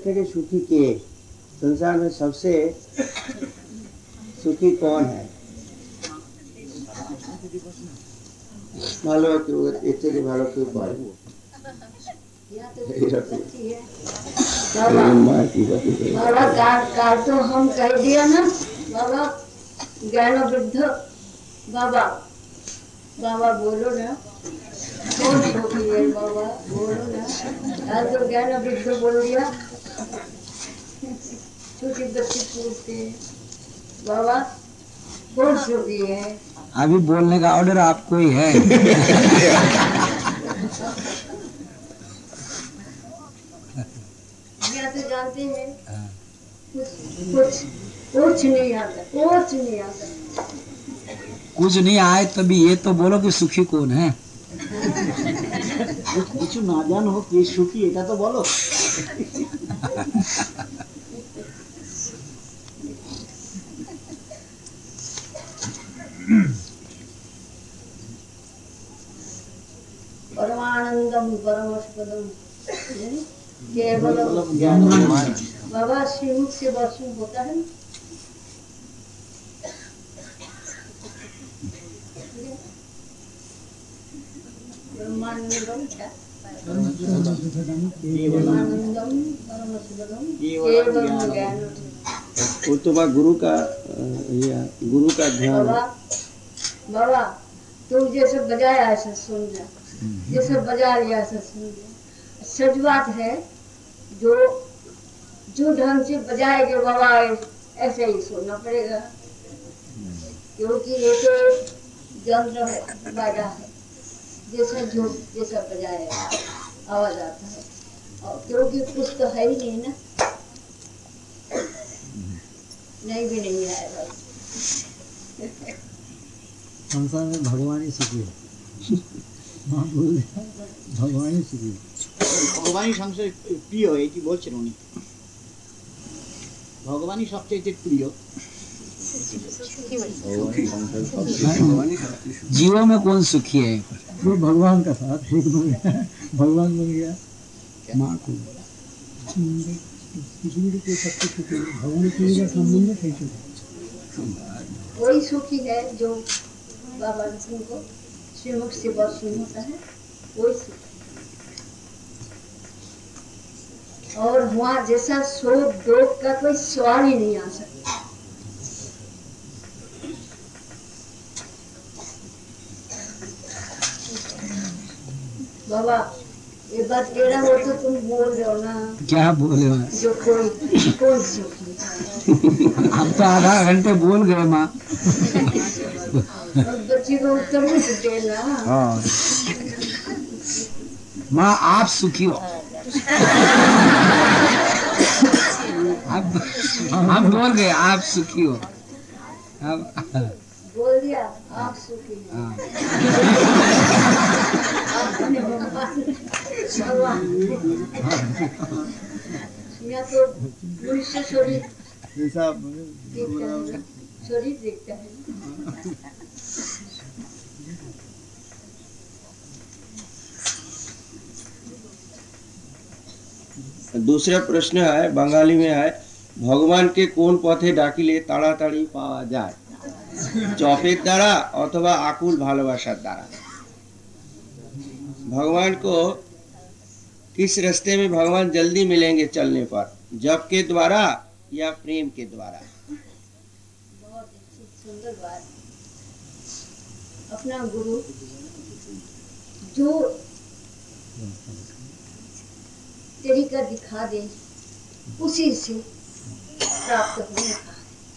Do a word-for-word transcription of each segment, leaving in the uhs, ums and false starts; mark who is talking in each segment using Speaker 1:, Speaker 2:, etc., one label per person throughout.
Speaker 1: থেকে সুখী কে? संसार में सबसे सुखी कौन है? ভালো কেউ এর থেকে ভালো কেউ পারে?
Speaker 2: बाबा काल काल तो हम कह दिया ना बाबा, ज्ञान वृद्ध बाबा, बाबा बोलो ना कौन सुखी है बाबा, बोलो ना। काल तो ज्ञान वृद्ध बोल दिया, छोटी बच्ची पूछते बाबा कौन सुखी है?
Speaker 3: अभी बोलने का ऑर्डर आपको ही है।
Speaker 2: या तो जानते हैं कुछ कुछ कुछ नहीं आता, कुछ नहीं आता।
Speaker 3: कुछ नहीं आए तभी ये तो बोलो कि सुखी कौन है।
Speaker 4: কিছু না জানো কে সুখী এটা তো বলো।
Speaker 2: परमानंदम परमस्पदम केवलम
Speaker 4: ज्ञान
Speaker 2: बाबा श्रीमुख से वर्षण होता है। ब्रह्मानंदम क्या? ब्रह्मानंदम परमस्पदम केवलम ज्ञान।
Speaker 1: वो तो बा गुरु का या गुरु का ध्यान।
Speaker 2: बाबा बाबा तुम जैसे बजाया ऐसा सुन जा, जैसे बजा लिया ऐसा सुन जा। सच बात है, जो जो ढंग से बजाएंगे बाबा ऐसे ही सुनना पड़ेगा, क्योंकि ये तो यंत्र है, बाजा है, जैसा जो जैसा बजाएगा आवाज आता है। और क्योंकि कुछ तो है ही नहीं ना, नहीं भी नहीं आएगा।
Speaker 4: संसार में भगवान ही सुखी है। माँ बोल भगवान ही सुखी है। ভগবানই সংসারে প্রিয়, এটি বলছেন উনি। ভগবানই সবচেয়ে প্রিয়।
Speaker 3: जीवों में कौन सुखी है?
Speaker 4: वो भगवान का साथ एक बन गया, भगवान बन गया।
Speaker 3: माँ को
Speaker 4: पृथ्वी के सबसे सुखी भगवान की का संबंध कैसे?
Speaker 2: वही सुखी है जो बाबा को श्रीमुख से वर्षण होता है, वही सुखी। और वहाँ जैसा शोक दुख का कोई सवाल ही नहीं आ सकता। बाबा ये बात कह रहा हो तो तुम बोल रहे हो ना।
Speaker 3: क्या बोले हो?
Speaker 2: जो कोई कौन सुखी?
Speaker 3: हम तो आधा घंटे बोल गए माँ।
Speaker 2: बच्ची को उत्तर नहीं देना।
Speaker 3: हाँ माँ आप सुखी हो। आप हम बोल गए आप सुखी हो। अब
Speaker 2: बोल दिया आप सुखी हो।
Speaker 3: हाँ।
Speaker 2: यहाँ तो मनुष्य शरीर शरीर देखता है।
Speaker 1: दूसरा प्रश्न है, बंगाली में है, भगवान के कोन पथे डाकिले ताड़ाताड़ी पावा जाए? चपेर द्वारा अथवा आकुल भालोबासार द्वारा? भगवान को किस रास्ते में भगवान जल्दी मिलेंगे चलने पर, जप के द्वारा या प्रेम के द्वारा?
Speaker 2: बहुत अच्छी सुंदर बात। अपना गुरु जो तरीका दिखा दे उसी से प्राप्त होने का।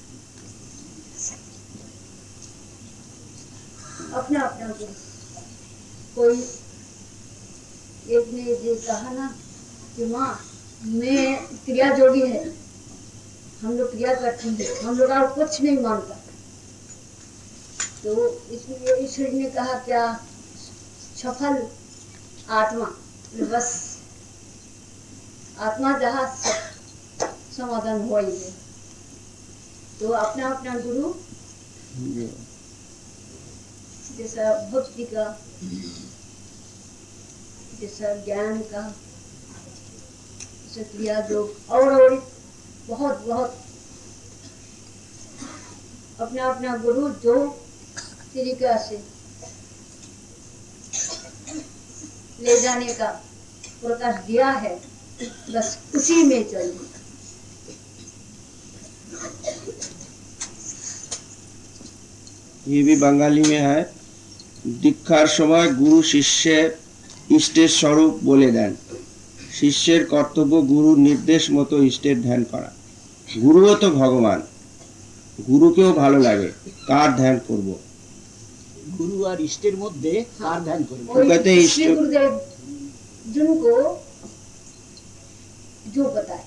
Speaker 2: अपना अपना गुरु। कोई एक ने ये कहा ना कि माँ मैं क्रिया जोगी है, हम लोग क्रिया करते हैं, हम लोग और कुछ नहीं मानता। तो इसलिए ईश्वर ने कहा क्या सफल आत्मा बस आत्मा जहाँ समाधान हो ही है। तो अपना अपना गुरु जैसा भक्ति का, जैसा ज्ञान का, क्षत्रिय जो और और बहुत बहुत अपना अपना गुरु जो तरीका से ले जाने का प्रकाश दिया है, बस उसी में चलिए।
Speaker 1: ये भी बंगाली में है। दीक्षार समय गुरु शिष्य इष्टेर स्वरूप बोले देन। शिष्यर कर्तव्य गुरु निर्देश मतो इष्टेर ध्यान करा। गुरुओ तो भगवान, गुरुकेও ভালো লাগে, কার ধ্যান করব?
Speaker 4: गुरु और इष्टेर मध्य कार ध्यान करबो?
Speaker 2: और
Speaker 1: कहते हैं
Speaker 2: श्री
Speaker 1: इष्ट-
Speaker 2: गुरुदेव जिनको जो बताए।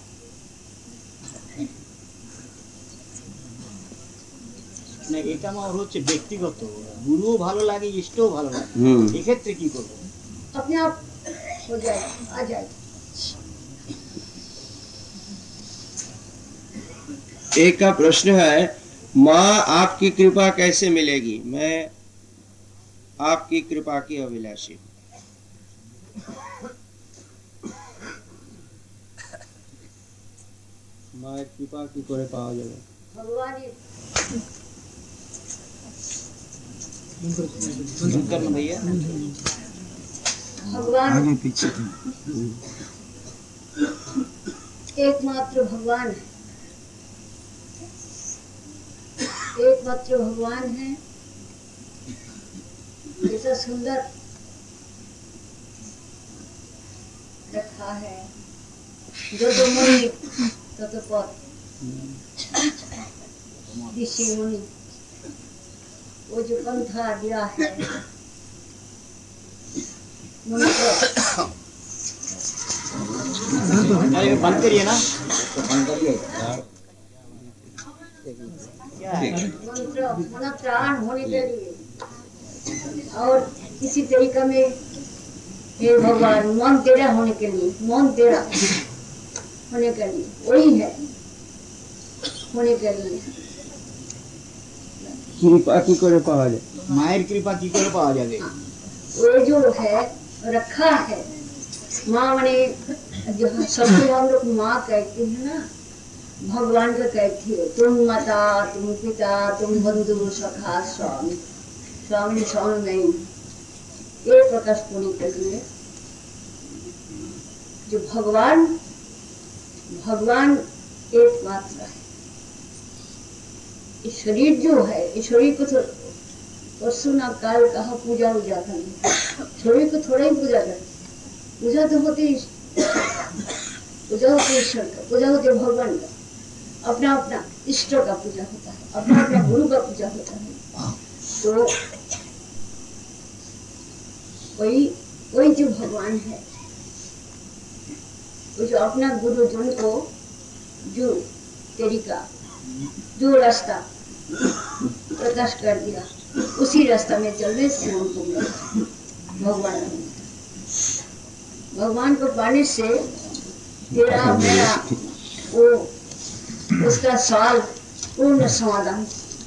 Speaker 4: না এটা আমার হচ্ছে ব্যক্তিগত, গুরুও ভালো লাগে ইষ্টও ভালো লাগে,
Speaker 1: হুম।
Speaker 4: এই ক্ষেত্রে কি করব?
Speaker 2: अपने आप हो जाए, आ जाए।
Speaker 1: एक का प्रश्न है, माँ आपकी कृपा कैसे मिलेगी? मैं आपकी कृपा की अभिलाषी। माँ कृपा की करे पावा जाए?
Speaker 2: भगवान ही
Speaker 4: करना भैया
Speaker 2: भगवान
Speaker 3: आगे पीछे
Speaker 2: एकमात्र भगवान है, एकमात्र भगवान है। ऐसा सुंदर रखा है, जो तो मुनि तो तो पद ऋषि मुनि, वो जो पंथा दिया है मंत्र,
Speaker 4: अरे बंद करिए ना।
Speaker 2: मंत्र मन प्राण होने के लिए, और इसी तरीका में हे भगवान मन तेरा होने के लिए, मन तेरा होने के लिए, वही है होने के लिए।
Speaker 1: कृपा की करे पावा जाए?
Speaker 4: মায়ের কৃপা কি করে পাওয়া যাবে?
Speaker 2: वो जो है रखा है, माँ माने जो सबको हम लोग माँ कहते हैं ना, भगवान का कहती है, तुम माता, तुम पिता, तुम बंधु, सखा, स्वामी, स्वामी स्वामी नहीं, एक प्रकाश पुण्य के लिए जो भगवान भगवान एकमात्र है। ये शरीर जो है, ये शरीर को तो परसों ना काल कहा पूजा उजा करनी, शरीर को थोड़ा ही पूजा करनी, पूजा तो होती पूजा होती ईश्वर का, पूजा होती भगवान का, अपना अपना इष्ट का पूजा होता है, अपना अपना गुरु का पूजा होता है। तो वही वही जो भगवान है, वो जो अपना गुरु जन को जो तरीका जो रास्ता प्रकाश कर दिया, उसी रास्ता में चलने से हमको मिला भगवान। भगवान को पाने से तेरा मेरा वो उसका सवाल पूर्ण समाधान,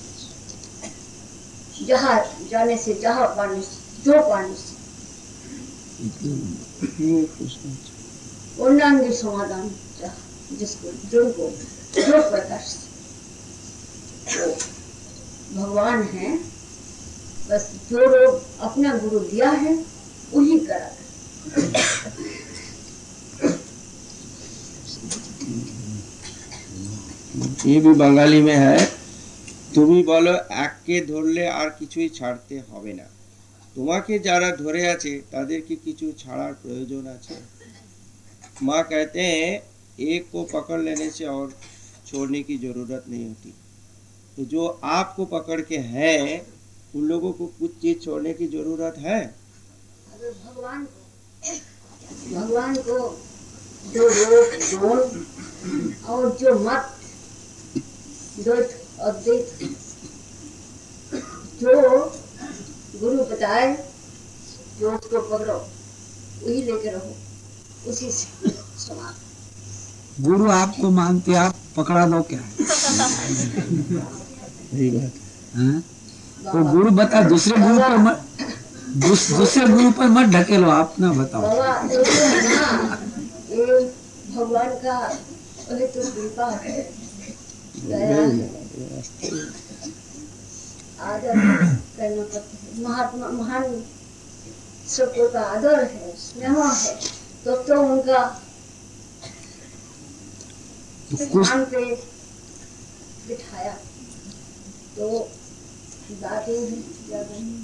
Speaker 2: जहाँ जाने से, जहाँ पाने से, जो पाने से पूर्णांगी समाधान, जहाँ जिसको जो को जो प्रकाश वो भगवान है। बस जो लोग अपना गुरु दिया है वही करा।
Speaker 1: ये भी बंगाली में है। তুমি বলো এককে ধরলে আর কিছুই ছাড়তে হবে না, তোমাকে যারা ধরে আছে তাদেরকে কিছু ছাড়ার प्रयोजन আছে। माँ कहते हैं एक को पकड़ लेने से और छोड़ने की जरूरत नहीं होती। तो जो आपको पकड़ के है उन लोगों को कुछ चीज छोड़ने की जरूरत है।
Speaker 2: अगर भगवान भगवान को जो रोक टोक और जो मत द्वैत अद्वैत जो गुरु बताए, जो उसको पकड़ो वही लेके रहो, उसी से समाप्त।
Speaker 3: गुरु आपको मानते, आप पकड़ा दो क्या?
Speaker 1: सही बात।
Speaker 3: हैं? तो गुरु बता, दूसरे गुरु पर मत दूस, दूसरे गुरु पर मत ढकेलो, आप ना बताओ।
Speaker 2: बाबा ये जो है ना, ये भगवान का वही तो कृपा है, दया है, आदर करना पड़ता है। महात्मा महान सबको का आदर है, स्नेह है, तो तो उनका स्थान पे बिठाया। तो बातें ही ज्यादा नहीं।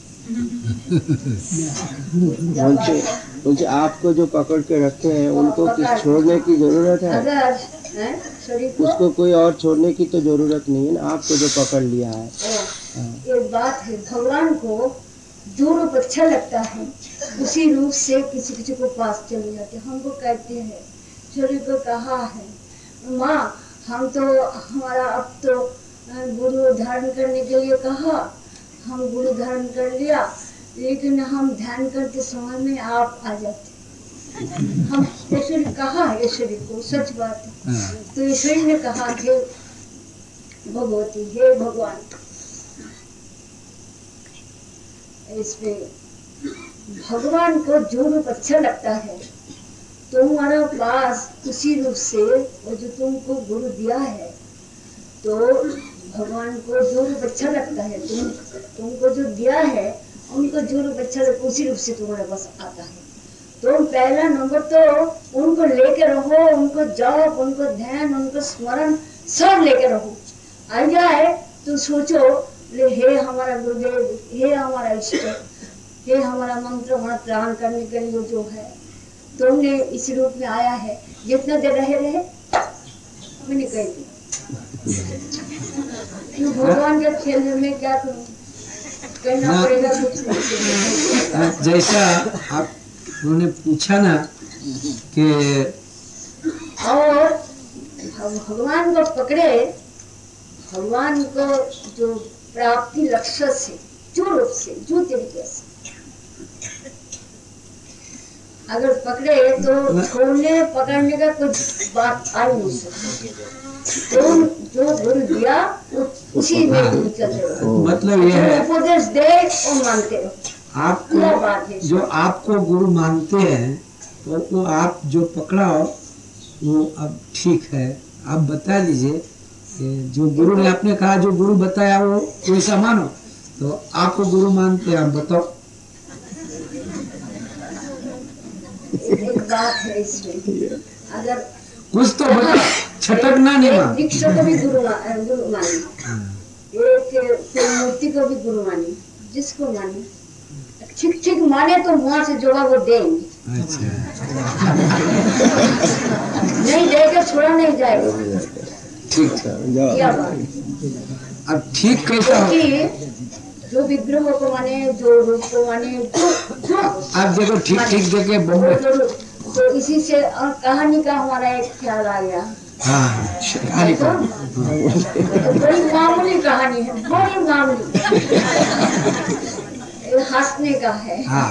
Speaker 1: बोलते बोलते आपको जो पकड़ के रखे हैं उनको किस छोड़ने की जरूरत है?
Speaker 2: अगर है, शरीर को
Speaker 1: उसको कोई और छोड़ने की तो जरूरत नहीं है ना, आपको जो पकड़ लिया है।
Speaker 2: एक बात है, भगवान को जो रूप अच्छा लगता है उसी रूप से किसी किसी को पास चले जाते। हमको कहते हैं, शरीर को कहा है माँ हम तो हमारा अब तो गुरु धारण करने के लिए कहा, हम गुरु धारण कर लिया, लेकिन हम ध्यान करते समय में आप आ जाते। हम ईश्वर कहा ईश्वरी को, सच बात है। तो ईश्वरी ने कहा हे भगवती, हे भगवान, इसमें भगवान को जो रूप अच्छा लगता है तुम्हारा पास उसी रूप से वो जो तुमको गुरु दिया है, तो भगवान को जो रूप अच्छा लगता है तुम तुमको जो दिया है, उनको जो रूप अच्छा लगता है उसी रूप से तुम्हारे पास आता है। तो पहला नंबर तो उनको लेके रहो, उनको जप, उनको ध्यान, उनको स्मरण सब लेके रहो। आ जाए तो सोचो हे हमारा गुरुदेव, हे हमारा इष्ट, हे हमारा मंत्र हमारा प्राण करने के लिए जो है तुमने इस रूप में आया है, जितना देर रहे रहे मैंने कह दिया। क्यों भगवान के खेल में क्या करूं, कहना पड़ेगा कुछ नहीं।
Speaker 3: जैसा आप उन्होंने पूछा ना कि
Speaker 2: और भगवान को पकड़े, भगवान को जो प्राप्ति लक्ष्य से जो रूप से जो तरीके से अगर पकड़े तो छोड़ने पकड़ने का कुछ बात आ नहीं सकती। तो जो गुरु दिया उसी में गुरु चलते रहो।
Speaker 3: मतलब ये है
Speaker 2: उपदेश दे और मानते रहो।
Speaker 3: आपको जो आपको गुरु मानते हैं तो वो आप जो पकड़ाओ वो अब ठीक है। आप बता दीजिए जो गुरु ने आपने कहा जो गुरु बताया वो वैसा मानो, तो आपको गुरु मानते हैं, आप बताओ।
Speaker 2: एक बात है इसमें, अगर
Speaker 3: कुछ तो बता, छटकना नहीं मान।
Speaker 2: वृक्ष को भी गुरु गुरु मानी, एक कोई मूर्ति को भी गुरु मानी, जिसको मानी ठीक ठीक माने तो वहां से जोड़ा वो देंगे।
Speaker 3: अच्छा।
Speaker 2: नहीं देगा छोड़ा नहीं जाएगा।
Speaker 3: ठीक
Speaker 2: क्या बात।
Speaker 3: अब ठीक कैसा हो?
Speaker 2: जो विग्रह को माने, जो रूप को माने, जो जो
Speaker 3: आप देखो ठीक ठीक देखे बम्बई।
Speaker 2: तो इसी से और कहानी का हमारा एक ख्याल आ गया।
Speaker 3: हाँ, कहानी का
Speaker 2: बड़ी मामूली कहानी है, बड़ी मामूली, हंसने का है।
Speaker 3: हाँ।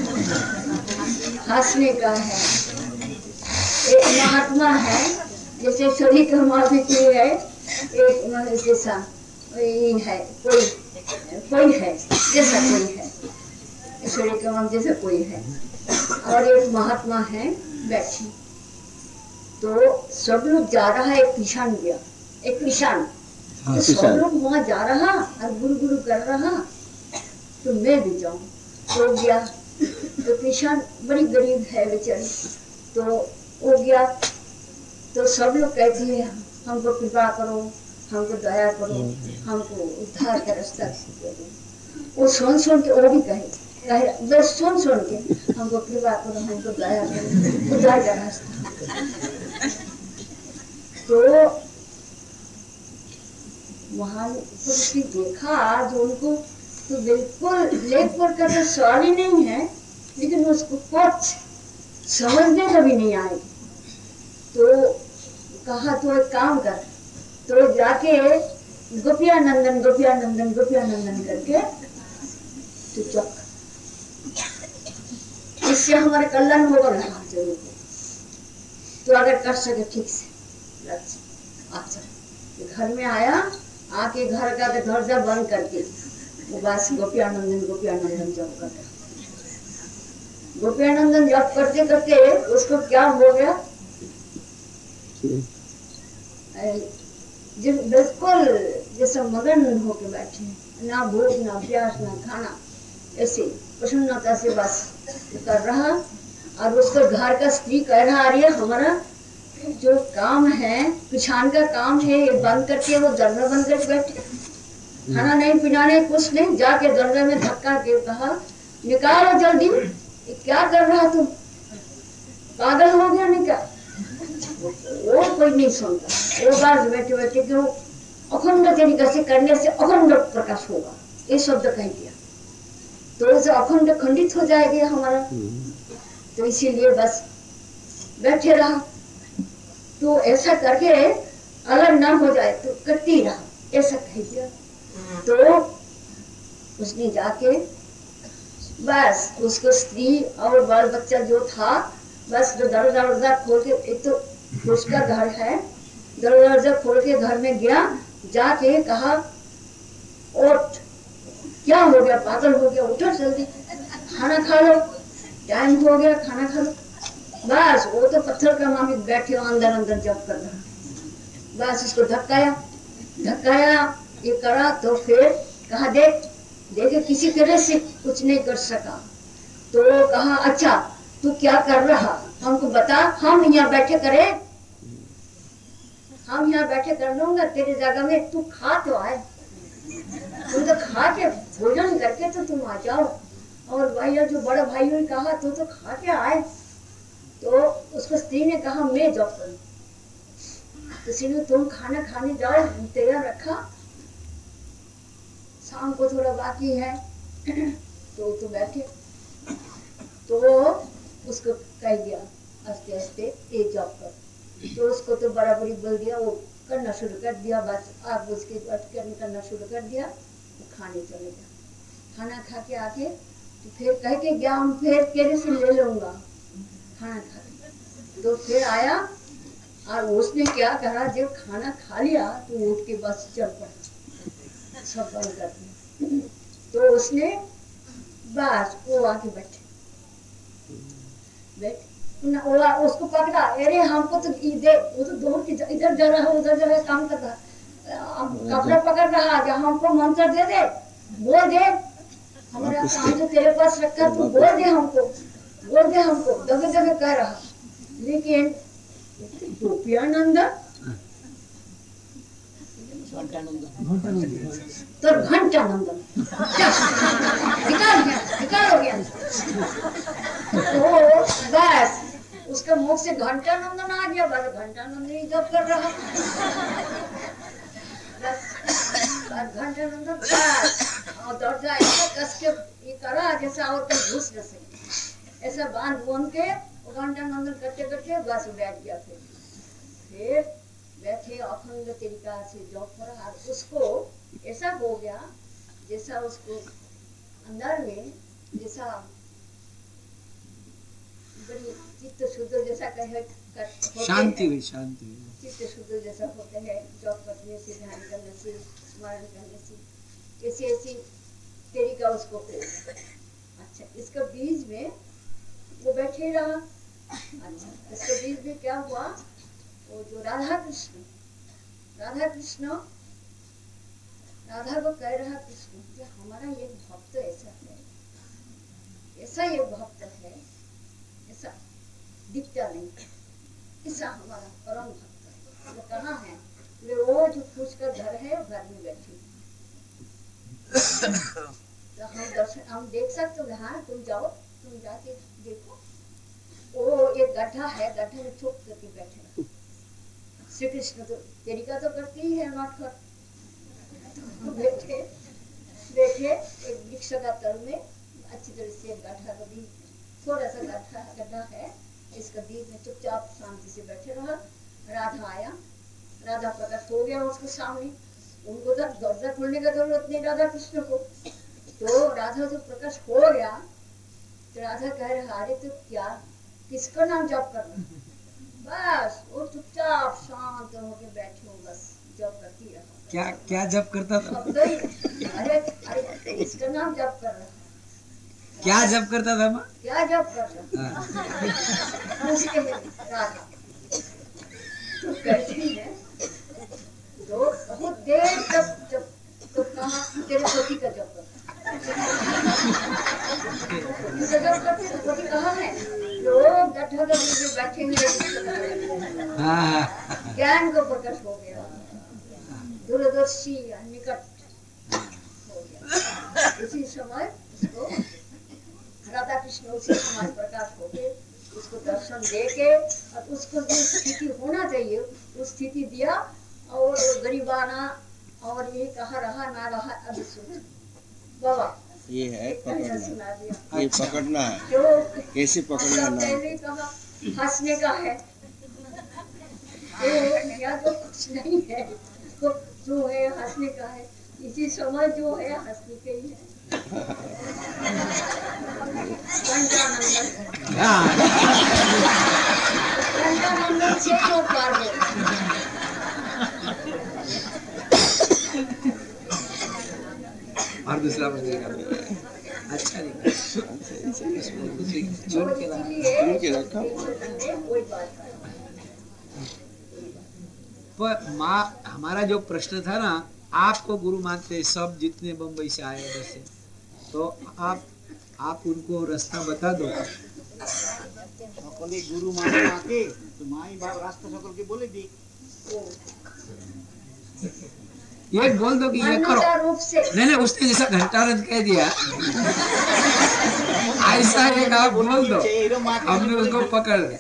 Speaker 2: हंसने का है। एक महात्मा है, जैसे सभी कमाल की है, एक जैसा है कोई कोई है जैसा कोई है, ईश्वरी कमाल जैसा कोई है, और एक महात्मा है बैठी। तो सब लोग जा रहा है, एक किसान गया, एक किसान, तो सब लोग वहाँ जा रहा और गुरु गुरु कर रहा, तो मैं भी जाऊं। तो गया, तो किसान बड़ी गरीब है बेचारी, तो वो गया, तो सब लोग कहते हैं हमको कृपा करो, हमको दया करो, हमको उद्धार का रास्ता दे दो। वो सुन सुन के वो भी कहे कहे बस सुन सुन के हमको कृपा करो, हमको दया करो, उद्धार का रास्ता। तो वहां पुरुष देखा जो उनको तो बिल्कुल लेख पर का तो सवाल ही नहीं है, लेकिन उसको कुछ समझने का भी नहीं आए। तो कहा तो एक काम कर, तो जाके गोपिया नंदन गोपिया नंदन गोपिया नंदन करके तो चक, इससे हमारे कल्याण होगा ना जरूर। तो अगर कर सके ठीक से अच्छा। घर में आया, आके घर का दरवाजा बंद करके वो बस गोपियानंदन गोपियानंदन जप करता। गोपियानंदन जप करते करते उसको क्या हो गया, जब बिल्कुल जैसे मगन होके बैठे, ना भूख ना प्यास ना खाना, ऐसे प्रसन्नता से बस कर रहा। और उसको घर का स्त्री कह रहा, अरे हमारा जो काम है, पिछान का काम है, ये बंद करके वो दरवाजा बंद करके बैठे, खाना नहीं पीना नहीं कुछ नहीं, जाके दरवाजे में धक्का के कहा, निकालो जल्दी, ये क्या कर रहा तुम, पागल हो गया निकाल। वो कोई नहीं सुनता, वो बात बैठे बैठे कि वो अखंड तरीके से करने से अखंड प्रकाश होगा, ये शब्द कह दिया, तो उसे अखंड खंडित हो जाएगा हमारा। तो इसीलिए बस बैठे रहा, तो ऐसा करके अलग ना हो जाए तो करती रहा, ऐसा कह दिया। तो उसने जाके बस उसको स्त्री और बाल बच्चा जो था, बस जो दरवाजा दरवाजा खोल के, एक तो उसका घर है, दरवाजा खोल के घर में गया, जाके कहा, उठ, क्या हो गया, पागल हो गया, उठो जल्दी, खाना खा लो, टाइम हो गया, खाना खा लो। बस वो तो पत्थर का मामी बैठे अंदर अंदर जब कर रहा, बस उसको धक्काया धक्काया ये करा, तो फिर कहा, देख देखे किसी तरह से कुछ नहीं कर सका। तो कहा, अच्छा तू क्या कर रहा, हमको बता, हम यहाँ बैठे करे, हम यहाँ बैठे कर लूंगा तेरी जगह में, तू खा तो आए, तुम तो खा के भोजन करके तो तुम आ जाओ। और भैया जो बड़ा भाई ने कहा, तू तो खा के आए। तो उसको स्त्री ने कहा, मैं जॉब करूं, तो स्त्री ने, तुम खाना खाने जाओ, तैयार रखा, शाम को थोड़ा बाकी है। तो तो बैठे, तो उसको कह दिया आस्ते आस्ते, ये जॉब कर। तो उसको तो बराबरी बोल दिया, वो करना शुरू कर दिया, बस आप उसके बाद करना शुरू कर दिया, वो खाने चले गया। खाना खा के आके तो फिर कह के गया, हम फिर तेरे से ले लूंगा खाना खा के। तो फिर आया और उसने क्या करा, जब खाना खा लिया तो उठ के बस चल पड़ा, सब बंद कर दिया। तो उसने बस वो आके बैठे बैठ वो उसको पकड़ा, अरे हमको तो इधर, वो तो दौड़ के इधर जा रहा है, उधर जा रहा है, काम कर रहा है, कपड़ा पकड़ रहा है, हमको मंत्र दे दे, बोल दे, हमारा काम जो तेरे पास रखा तू बोल दे हमको, बोल दे हमको, दबे दबे कह रहा। लेकिन गोपियानंद तो घंटानंद निकाल गया, निकाल हो गया। तो बस उसका मुख से घंटानंदन आ गया, बस घंटानंदन ही जब कर रहा, बस घंटानंदन बस, और दरवाजा ऐसा कस के ये करा जैसा और कोई घुस न सके, ऐसा बांध बांध के घंटानंदन करते करते बस बैठ गया। फिर फिर बैठे अखंड तरीका से जॉब करा, और उसको ऐसा हो गया जैसा उसको अंदर में जैसा बड़ी चित्त शुद्ध जैसा कहे,
Speaker 3: शांति हुई, शांति हुई,
Speaker 2: चित्त शुद्ध जैसा होते हैं जॉब करने से, ध्यान करने से, स्मरण करने से, ऐसी ऐसी तरीका उसको हो। अच्छा, इसका बीज में वो बैठे रहा। अच्छा, इसके बीच में क्या हुआ, वो जो राधा कृष्ण राधा कृष्ण राधा को कह रहा, कृष्ण कि हमारा एक भक्त ऐसा है, ऐसा एक भक्त है, ऐसा दिखता नहीं, ऐसा हमारा परम भक्त है, वो कहाँ है, वो जो फूस का घर है, वो घर में बैठी। तो हम दर्शन हम देख सकते हो, हाँ तुम जाओ, तुम जाके देखो, वो एक गड्ढा है, गड्ढे में छुप करके बैठे। श्री कृष्ण तो तरीका तो करती ही है नौटखट, तो बैठे बैठे एक वृक्ष का तल में अच्छी तरह से गड्ढा का बीज, थोड़ा सा गड्ढा गड्ढा है, इसका बीज में चुपचाप शांति से बैठे रहा। राधा आया, राधा प्रकट हो गया उसके सामने, उनको तो दरवाजा खोलने का जरूरत नहीं राधा कृष्ण को। तो राधा जो प्रकट हो गया, तो राधा कह रहा, अरे तो क्या किसका नाम जप कर रहा, बस वो चुपचाप शांत होके बैठे हो, बस जप करती रहा।
Speaker 3: क्या क्या जप करता था?
Speaker 2: अरे अरे इसका नाम जप कर रहा,
Speaker 3: क्या जप करता था माँ?
Speaker 2: क्या जप कर रहा, उसके राधा तो कहते हैं तो बहुत देर तक जब तो कहा तेरे पति का जब पति का जब करते तो पति कहाँ है? लोग डठा में बैठे हुए ज्ञान को प्रकट हो गया, दूरदर्शी निकट हो गया। उसी समय उसको राधा कृष्ण उसी समय प्रकाश हो गए, उसको दर्शन दे के और उसको जो स्थिति होना चाहिए वो स्थिति दिया। और गरीबाना और ये कहा रहा ना रहा अभी सुन बाबा
Speaker 1: ये है पकड़ना,
Speaker 2: सुना दिया।
Speaker 1: ये पकड़ना है,
Speaker 2: जो
Speaker 1: कैसे पकड़ना ना।
Speaker 2: पहले कहा हंसने का है तो या तो कुछ नहीं है, तो जो है हंसने का है, इसी समय जो है हंसने के ही है। पंचानंदन पंचानंदन से जो पार हो
Speaker 3: और दूसरा बनेगा अच्छा नहीं
Speaker 2: तो इसलिए कोई बात नहीं।
Speaker 3: पर माँ हमारा जो प्रश्न था ना, आपको गुरु मानते सब जितने बम्बई से आए उधर से, तो आप आप उनको रास्ता बता दो।
Speaker 4: সকলে গুরু মানে মাকে তো মাই বাপ রাস্তা সকলকে বলে দি।
Speaker 3: ये बोल दो कि ये करो। नहीं नहीं उसने जैसा घंटारन कह दिया ऐसा एक आप बोल दो, हमने उसको पकड़ लिया।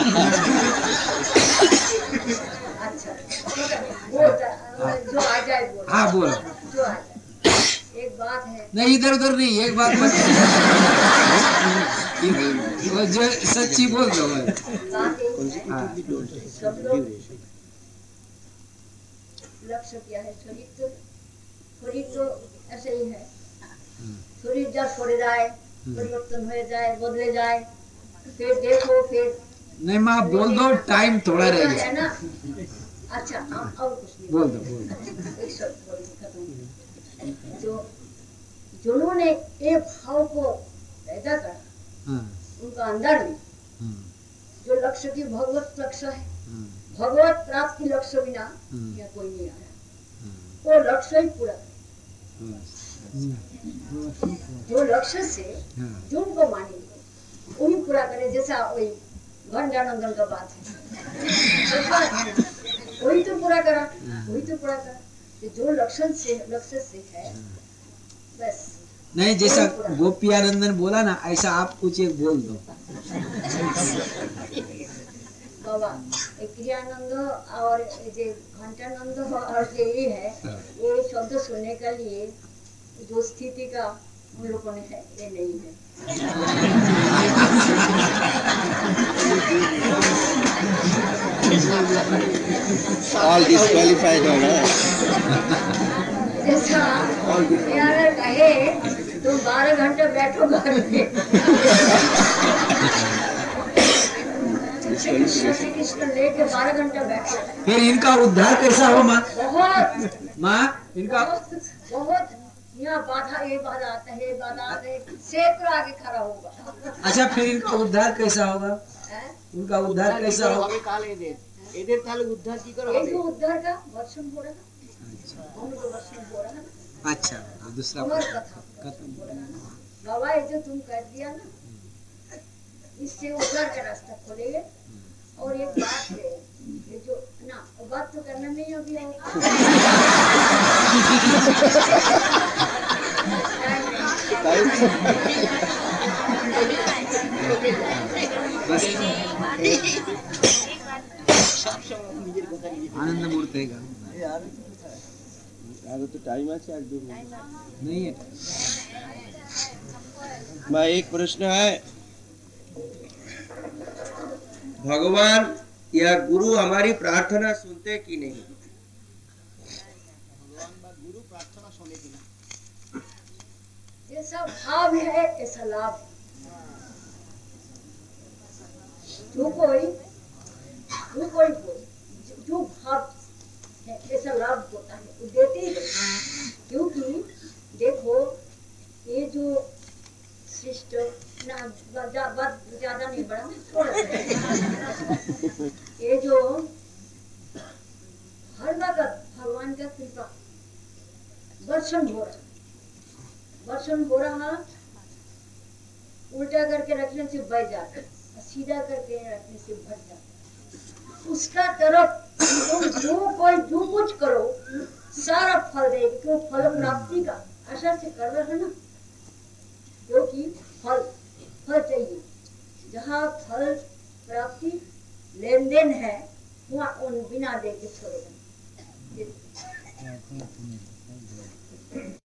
Speaker 2: अच्छा वो जो आ जाए बोलो।
Speaker 3: हाँ बोलो।
Speaker 2: जो आ जाए। एक बात है
Speaker 3: नहीं इधर उधर नहीं, एक बात मत वो जो सच्ची बोल दो।
Speaker 2: बात यही है सब लोग लक्ष्य क्या है? शरीर तो शरीर तो ऐसे ही है, शरीर जब छोड़ जाए परिवर्तन हो जाए बदले जाए फिर देखो फिर
Speaker 3: नहीं माँ बोल दो, टाइम थोड़ा रह
Speaker 2: है
Speaker 3: गया।
Speaker 2: ना। अच्छा हम और कुछ नहीं
Speaker 3: बोल दो बोल दो।
Speaker 2: एक शब्द बोल खत्म। जो जिन्होंने एक भाव को पैदा करा
Speaker 3: हाँ,
Speaker 2: उनका अंदर में
Speaker 3: हाँ,
Speaker 2: जो लक्ष्य की भगवत लक्ष्य है,
Speaker 3: हाँ,
Speaker 2: भगवत प्राप्ति लक्ष्य बिना
Speaker 3: हम्म।
Speaker 2: या कोई नहीं आया।
Speaker 3: हाँ,
Speaker 2: वो लक्ष्य ही पूरा करे। जो लक्ष्य से
Speaker 3: हाँ,
Speaker 2: जो उनको मानेंगे वही पूरा करे। जैसा वही घंटानंदन का बात है, सब बात है ना, वही तो पूरा करा, वही तो पूरा करा। तो जो लक्ष्य से लक्ष्य से है बस।
Speaker 3: नहीं जैसा गोपियानंदन बोला ना ऐसा आप कुछ एक बोल दो।
Speaker 2: बाबा एक क्रियानंद और ये घंटानंद और ये है, ये शब्द सुनने के लिए जो स्थिति का उन लोगों ने है ये नहीं है।
Speaker 1: ऑल डिस्क्वालिफाइड हो ना।
Speaker 2: जैसा यार कहे तुम बारह घंटे बैठो घर में श्री कृष्ण लेके बारह घंटे बैठो,
Speaker 3: फिर इनका उद्धार कैसा हो माँ?
Speaker 2: बहुत
Speaker 3: माँ इनका
Speaker 2: बहुत बहुत यहाँ बाधा ये बाधा आता है, बाधा आता है, सैकड़ों आगे खड़ा होगा।
Speaker 3: अच्छा फिर इनका उद्धार कैसा होगा?
Speaker 2: हैं?
Speaker 3: उनका उद्धार कैसा होगा?
Speaker 4: হবে কাল এদের এদের তাহলে উদ্ধার কি করে
Speaker 2: ये
Speaker 4: হবে?
Speaker 2: जो उद्धार का वर्षन हो रहा है, हम लोग वर्षन हो रहा है,
Speaker 3: अच्छा दूसरा
Speaker 2: अमर
Speaker 3: प्रश्न।
Speaker 2: कथा
Speaker 3: खत्म।
Speaker 2: हो रहा है। बाबा ये जो तुम कर दिया ना, इससे उद्धार का रास्ता खोलेगा। और एक बात है, ये जो ना बात तो करना नहीं अभी आओ।
Speaker 3: बस
Speaker 4: নিজের কথা নিজে
Speaker 3: आनंद मूर्ति का
Speaker 1: আরো তো টাইম আছে এক দু মিনিট।
Speaker 3: नहीं है।
Speaker 1: मैं एक प्रश्न है, भगवान या गुरु हमारी प्रार्थना सुनते कि नहीं?
Speaker 4: ভগবান বা গুরু প্রার্থনা শোনে কিনা?
Speaker 2: जैसा भाव है ऐसा लाभ है। जो कोई जो कोई कोई जो भाव है ऐसा लाभ होता है वो देते ही रहते हैं। क्योंकि देखो ये जो शिष्ट ना बात ज्यादा नहीं बढ़ा, थोड़ा सा। ये जो वर्षण हो रहा, वर्षण हो रहा, उल्टा करके रखने से बह जाता, सीधा करके रखने से भर जाता। उसका तरफ तुम जो कोई जो कुछ करो सारा फल देगी, क्यों फल प्राप्ति का आशा से कर रहे हैं ना, क्योंकि फल फल चाहिए। जहाँ फल प्राप्ति लेन देन है वहाँ उन बिना दे के छोड़ेगा।